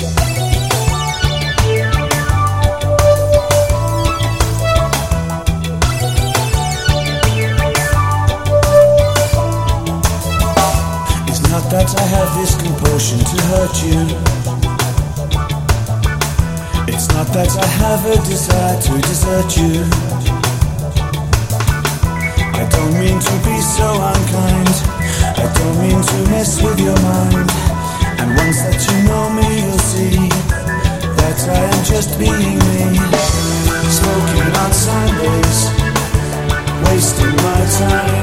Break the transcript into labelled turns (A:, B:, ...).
A: That I have this compulsion to hurt you. It's not that I have a desire to desert you. I don't mean to be so unkind. I don't mean to mess with your mind. And once that you know me, you'll see that I am just being me. Smoking on Sundays, wasting my time.